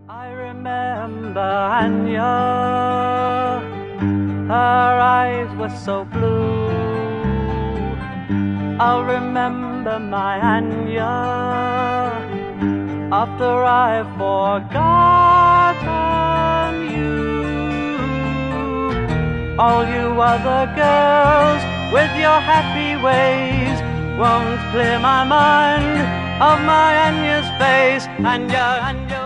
I remember Anya, her eyes were so blue. I'll remember my Anya after I've forgotten you. All you other girls with your happy ways won't clear my mind of my Anya's face. Anya, Anya.